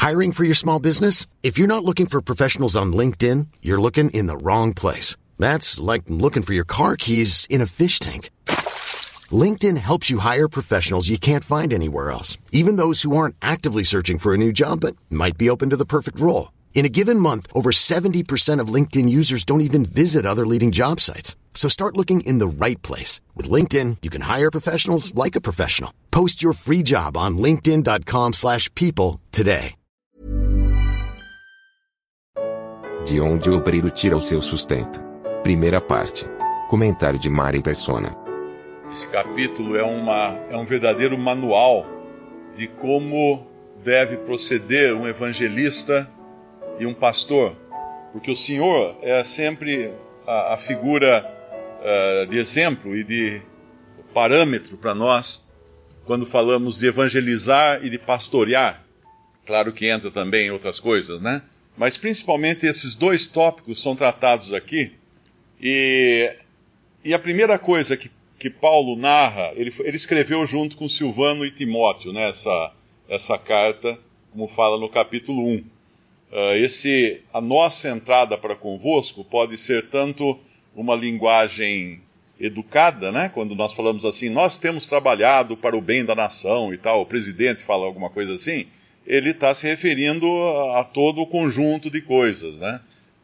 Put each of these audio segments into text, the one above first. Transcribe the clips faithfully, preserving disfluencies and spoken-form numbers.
Hiring for your small business? If you're not looking for professionals on LinkedIn, you're looking in the wrong place. That's like looking for your car keys in a fish tank. LinkedIn helps you hire professionals you can't find anywhere else, even those who aren't actively searching for a new job but might be open to the perfect role. In a given month, over seventy percent of LinkedIn users don't even visit other leading job sites. So start looking in the right place. With LinkedIn, you can hire professionals like a professional. Post your free job on linkedin dot com slash people today. De onde o obreiro tira o seu sustento. Primeira parte. Comentário de Mari Persona. Esse capítulo é, uma, é um verdadeiro manual de como deve proceder um evangelista e um pastor, porque o Senhor é sempre a, a figura uh, de exemplo e de parâmetro para nós quando falamos de evangelizar e de pastorear. Claro que entra também outras coisas, né? Mas principalmente esses dois tópicos são tratados aqui, e, e a primeira coisa que que Paulo narra, ele, ele escreveu junto com Silvano e Timóteo, né, essa, essa carta, como fala no capítulo um. Uh, esse, a nossa entrada para convosco pode ser tanto uma linguagem educada, né, quando nós falamos assim, nós temos trabalhado para o bem da nação e tal, o presidente fala alguma coisa assim, ele está se referindo a, a todo o conjunto de coisas, né,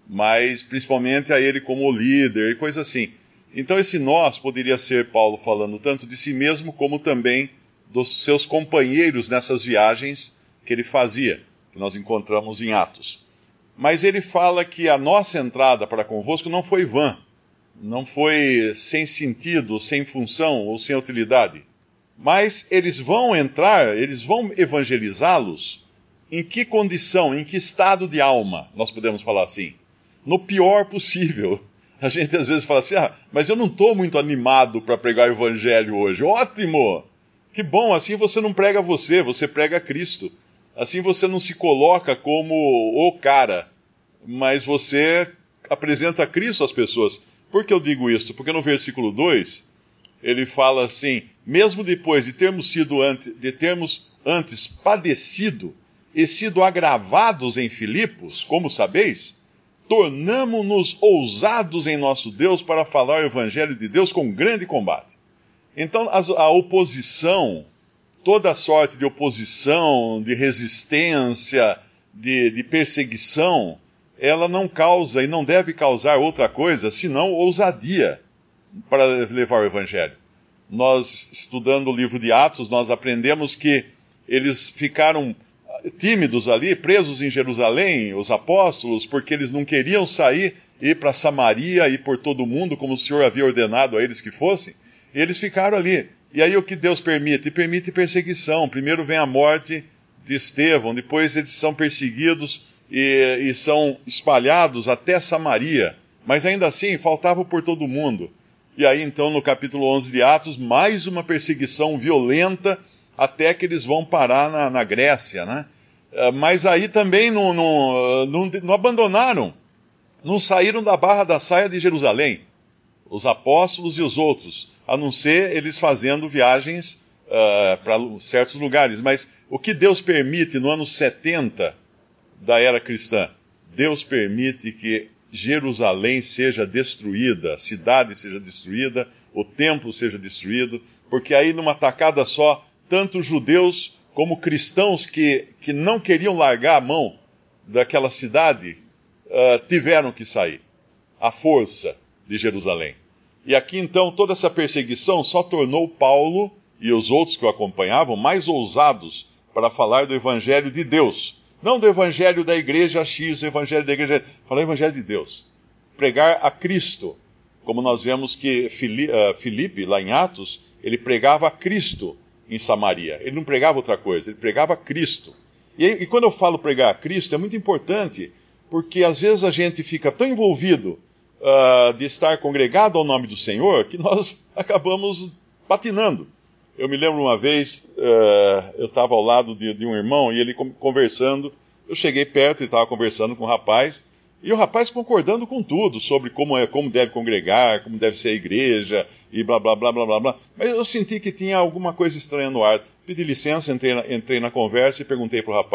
mas principalmente a ele como líder e coisa assim. Então esse nós poderia ser Paulo falando tanto de si mesmo como também dos seus companheiros nessas viagens que ele fazia, que nós encontramos em Atos. Mas ele fala que a nossa entrada para convosco não foi vã, não foi sem sentido, sem função ou sem utilidade. Mas eles vão entrar, eles vão evangelizá-los em que condição, em que estado de alma, nós podemos falar assim? No pior possível. A gente às vezes fala assim, ah, mas eu não estou muito animado para pregar o evangelho hoje. Ótimo! Que bom, assim você não prega você, você prega Cristo. Assim você não se coloca como o cara, mas você apresenta Cristo às pessoas. Por que eu digo isso? Porque no versículo dois, ele fala assim, mesmo depois de termos sido antes, de termos antes padecido e sido agravados em Filipos, como sabeis, tornamo-nos ousados em nosso Deus para falar o evangelho de Deus com grande combate. Então a, a oposição, toda sorte de oposição, de resistência, de, de perseguição, ela não causa e não deve causar outra coisa senão ousadia para levar o evangelho. Nós, estudando o livro de Atos, nós aprendemos que eles ficaram tímidos ali, presos em Jerusalém, os apóstolos, porque eles não queriam sair, ir para Samaria, ir por todo o mundo, como o Senhor havia ordenado a eles que fossem, e eles ficaram ali. E aí o que Deus permite? Permite perseguição. Primeiro vem a morte de Estevão, depois eles são perseguidos e, e são espalhados até Samaria, mas ainda assim faltavam por todo o mundo. E aí então no capítulo onze de Atos, mais uma perseguição violenta, até que eles vão parar na, na Grécia, né? Uh, mas aí também não, não, não, não abandonaram, não saíram da barra da saia de Jerusalém, os apóstolos e os outros, a não ser eles fazendo viagens uh, para certos lugares. Mas o que Deus permite no ano setenta da era cristã? Deus permite que Jerusalém seja destruída, a cidade seja destruída, o templo seja destruído, porque aí numa tacada só, tanto judeus como cristãos que, que não queriam largar a mão daquela cidade, uh, tiveram que sair, à força de Jerusalém. E aqui então toda essa perseguição só tornou Paulo e os outros que o acompanhavam mais ousados para falar do evangelho de Deus. Não do evangelho da igreja X, o evangelho da igreja... Falar o evangelho de Deus. Pregar a Cristo. Como nós vemos que Filipe, lá em Atos, ele pregava a Cristo em Samaria. Ele não pregava outra coisa, ele pregava Cristo. E, e quando eu falo pregar a Cristo, é muito importante, porque às vezes a gente fica tão envolvido uh, de estar congregado ao nome do Senhor, que nós acabamos patinando. Eu me lembro uma vez, uh, eu estava ao lado de, de um irmão, e ele conversando, eu cheguei perto, ele estava conversando com um rapaz, e o rapaz concordando com tudo, sobre como, é, como deve congregar, como deve ser a igreja, e blá, blá, blá, blá, blá, blá. Mas eu senti que tinha alguma coisa estranha no ar. Pedi licença, entrei na, entrei na conversa e perguntei para o rapaz,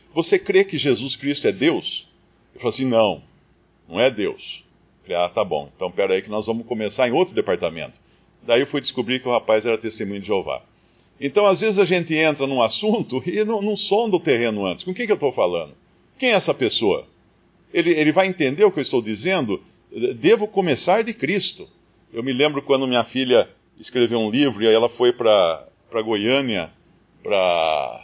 você crê que Jesus Cristo é Deus? Eu falei assim, não, não é Deus. Eu falei, ah, tá bom, então pera aí que nós vamos começar em outro departamento. Daí eu fui descobrir que o rapaz era testemunho de Jeová. Então, às vezes a gente entra num assunto e não, não sonda o terreno antes. Com quem que eu estou falando? Quem é essa pessoa? Ele, ele vai entender o que eu estou dizendo? Devo começar de Cristo. Eu me lembro quando minha filha escreveu um livro e aí ela foi para Goiânia para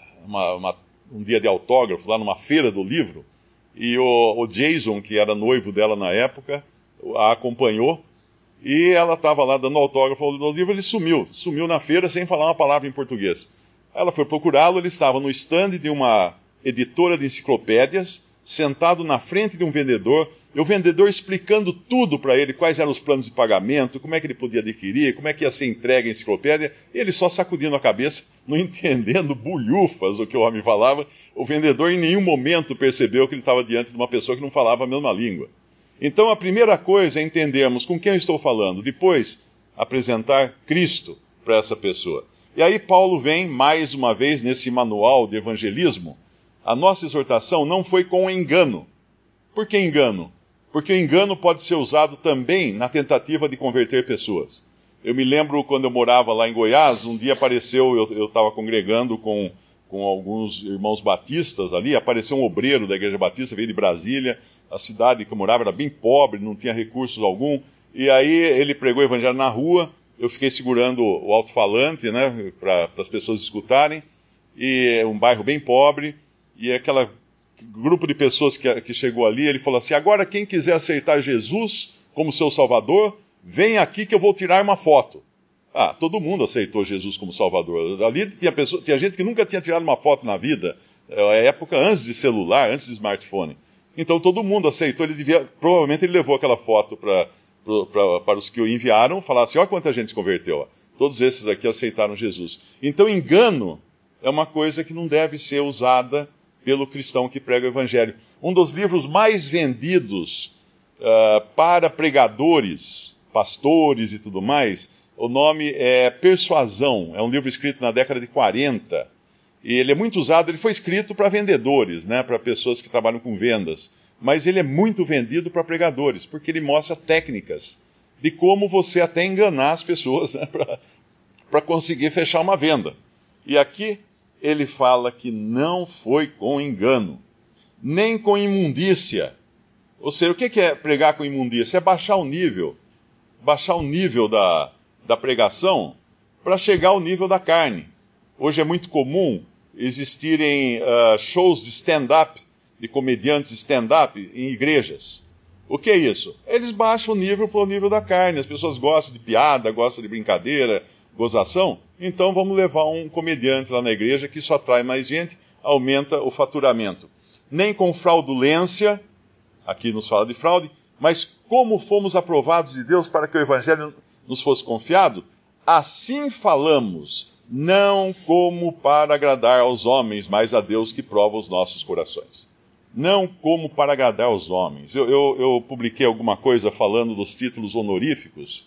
um dia de autógrafo, lá numa feira do livro, e o, o Jason, que era noivo dela na época, a acompanhou, e ela estava lá dando autógrafo ao livro, ele sumiu, sumiu na feira sem falar uma palavra em português. Ela foi procurá-lo, ele estava no stand de uma editora de enciclopédias, sentado na frente de um vendedor, e o vendedor explicando tudo para ele, quais eram os planos de pagamento, como é que ele podia adquirir, como é que ia ser entregue a enciclopédia, e ele só sacudindo a cabeça, não entendendo bulhufas o que o homem falava. O vendedor em nenhum momento percebeu que ele estava diante de uma pessoa que não falava a mesma língua. Então a primeira coisa é entendermos com quem eu estou falando, depois apresentar Cristo para essa pessoa. E aí Paulo vem mais uma vez nesse manual de evangelismo. A nossa exortação não foi com engano. Por que engano? Porque o engano pode ser usado também na tentativa de converter pessoas. Eu me lembro quando eu morava lá em Goiás, um dia apareceu, eu estava congregando com, com alguns irmãos batistas ali, apareceu um obreiro da igreja batista, veio de Brasília, a cidade que eu morava era bem pobre, não tinha recursos algum, e aí ele pregou o evangelho na rua, eu fiquei segurando o alto-falante, né, para as pessoas escutarem, e um bairro bem pobre, e aquele grupo de pessoas que, que chegou ali, ele falou assim, agora quem quiser aceitar Jesus como seu Salvador, vem aqui que eu vou tirar uma foto. Ah, todo mundo aceitou Jesus como Salvador. Ali tinha, pessoa, tinha gente que nunca tinha tirado uma foto na vida, é época antes de celular, antes de smartphone. Então todo mundo aceitou, ele devia, provavelmente ele levou aquela foto pra, pra, para os que o enviaram, falar assim, olha quanta gente se converteu. Ó. Todos esses aqui aceitaram Jesus. Então engano é uma coisa que não deve ser usada pelo cristão que prega o evangelho. Um dos livros mais vendidos uh, para pregadores, pastores e tudo mais, o nome é Persuasão, é um livro escrito na década de quarenta, e ele é muito usado, ele foi escrito para vendedores, né, para pessoas que trabalham com vendas, mas ele é muito vendido para pregadores, porque ele mostra técnicas de como você até enganar as pessoas, né, para conseguir fechar uma venda. E aqui ele fala que não foi com engano, nem com imundícia. Ou seja, o que é pregar com imundícia? É baixar o nível, baixar o nível da, da pregação para chegar ao nível da carne. Hoje é muito comum existirem uh, shows de stand-up, de comediantes stand-up em igrejas. O que é isso? Eles baixam o nível para o nível da carne. As pessoas gostam de piada, gostam de brincadeira, gozação. Então vamos levar um comediante lá na igreja, que isso atrai mais gente, aumenta o faturamento. Nem com fraudulência, aqui nos fala de fraude, mas como fomos aprovados de Deus para que o evangelho nos fosse confiado, assim falamos, não como para agradar aos homens, mas a Deus que prova os nossos corações. Não como para agradar aos homens. Eu, eu, eu publiquei alguma coisa falando dos títulos honoríficos,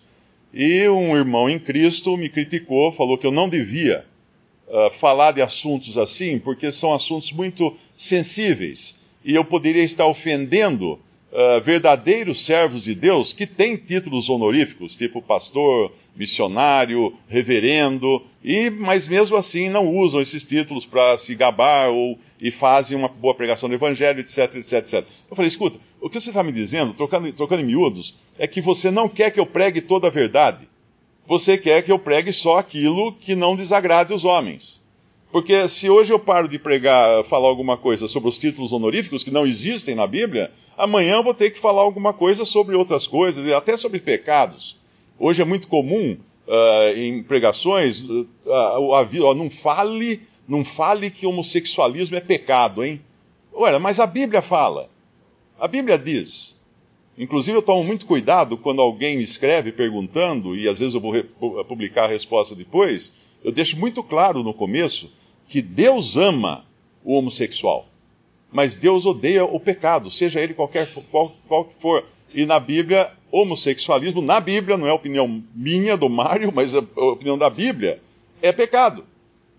e um irmão em Cristo me criticou, falou que eu não devia uh, falar de assuntos assim, porque são assuntos muito sensíveis, e eu poderia estar ofendendo Uh, verdadeiros servos de Deus que têm títulos honoríficos, tipo pastor, missionário, reverendo, e, mas mesmo assim não usam esses títulos para se gabar ou, e fazem uma boa pregação do evangelho, etc, etc, etcétera. Eu falei, escuta, o que você está me dizendo, trocando, trocando em miúdos, é que você não quer que eu pregue toda a verdade. Você quer que eu pregue só aquilo que não desagrade os homens. Porque se hoje eu paro de pregar, falar alguma coisa sobre os títulos honoríficos que não existem na Bíblia, amanhã eu vou ter que falar alguma coisa sobre outras coisas, e até sobre pecados. Hoje é muito comum, uh, em pregações, uh, uh, uh, não fale, não fale que homossexualismo é pecado, hein? Olha, mas a Bíblia fala. A Bíblia diz. Inclusive eu tomo muito cuidado quando alguém me escreve perguntando, e às vezes eu vou publicar a resposta depois. Eu deixo muito claro no começo que Deus ama o homossexual, mas Deus odeia o pecado, seja ele qualquer, qual, qual que for. E na Bíblia, homossexualismo, na Bíblia, não é a opinião minha, do Mário, mas a opinião da Bíblia, é pecado.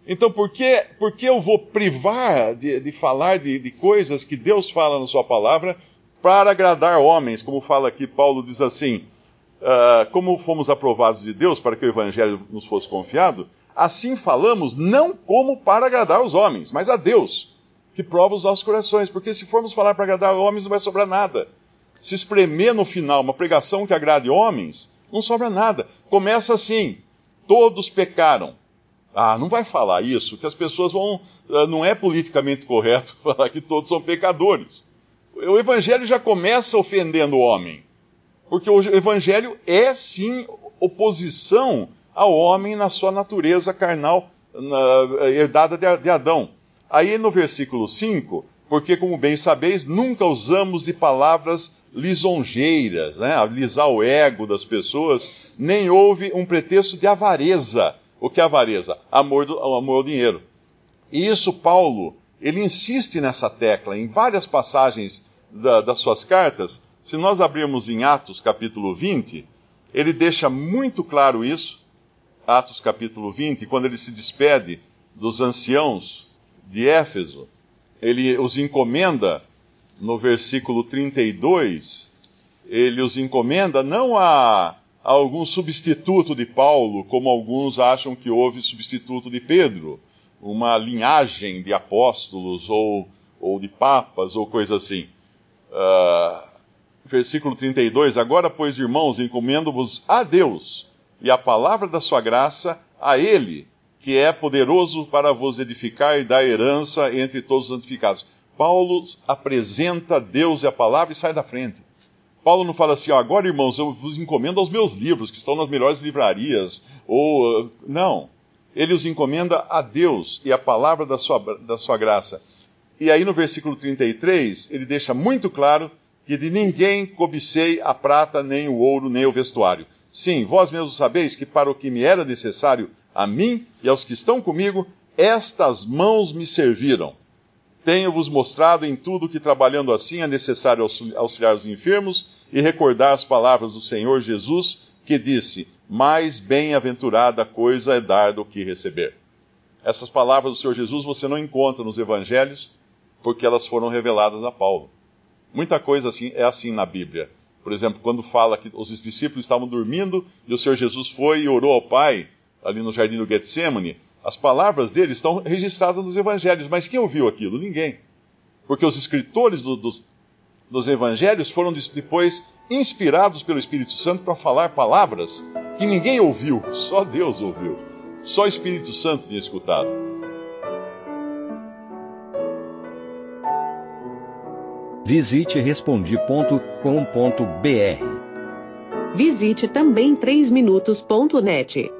Então, por que, por que eu vou privar de, de falar de, de coisas que Deus fala na sua palavra para agradar homens? Como fala aqui, Paulo diz assim, uh, como fomos aprovados de Deus para que o evangelho nos fosse confiado, assim falamos não como para agradar os homens, mas a Deus, que prova os nossos corações. Porque se formos falar para agradar homens, não vai sobrar nada. Se espremer no final uma pregação que agrade homens, não sobra nada. Começa assim, todos pecaram. Ah, não vai falar isso, que as pessoas vão... Não é politicamente correto falar que todos são pecadores. O evangelho já começa ofendendo o homem. Porque o evangelho é, sim, oposição ao homem na sua natureza carnal, na, herdada de, de Adão. Aí no versículo cinco, porque como bem sabeis, nunca usamos de palavras lisonjeiras, né? Alisar o ego das pessoas, nem houve um pretexto de avareza. O que é avareza? Amor, do, amor ao dinheiro. E isso Paulo, ele insiste nessa tecla em várias passagens da, das suas cartas. Se nós abrirmos em Atos capítulo vinte, ele deixa muito claro isso. Atos capítulo vinte, quando ele se despede dos anciãos de Éfeso, ele os encomenda, no versículo trinta e dois, ele os encomenda não a... algum substituto de Paulo, como alguns acham que houve substituto de Pedro, uma linhagem de apóstolos ou, ou de papas ou coisa assim. Uh, versículo trinta e dois, agora, pois, irmãos, encomendo-vos a Deus e a palavra da sua graça a Ele, que é poderoso para vos edificar e dar herança entre todos os santificados. Paulo apresenta Deus e a palavra e sai da frente. Paulo não fala assim, ó, agora, irmãos, eu vos encomendo aos meus livros, que estão nas melhores livrarias, ou... Uh, não. Ele os encomenda a Deus e a palavra da sua, da sua graça. E aí no versículo trinta e três, ele deixa muito claro que de ninguém cobicei a prata, nem o ouro, nem o vestuário. Sim, vós mesmos sabeis que para o que me era necessário, a mim e aos que estão comigo, estas mãos me serviram. Tenho-vos mostrado em tudo que, trabalhando assim, é necessário auxiliar os enfermos e recordar as palavras do Senhor Jesus, que disse, mais bem-aventurada coisa é dar do que receber. Essas palavras do Senhor Jesus você não encontra nos evangelhos, porque elas foram reveladas a Paulo. Muita coisa assim, é assim na Bíblia. Por exemplo, quando fala que os discípulos estavam dormindo e o Senhor Jesus foi e orou ao Pai, ali no jardim do Getsemane, as palavras dele estão registradas nos evangelhos, mas quem ouviu aquilo? Ninguém. Porque os escritores do, dos, dos evangelhos foram depois inspirados pelo Espírito Santo para falar palavras que ninguém ouviu, só Deus ouviu. Só o Espírito Santo tinha escutado. Visite respondi ponto com ponto br. Visite também três minutos ponto net.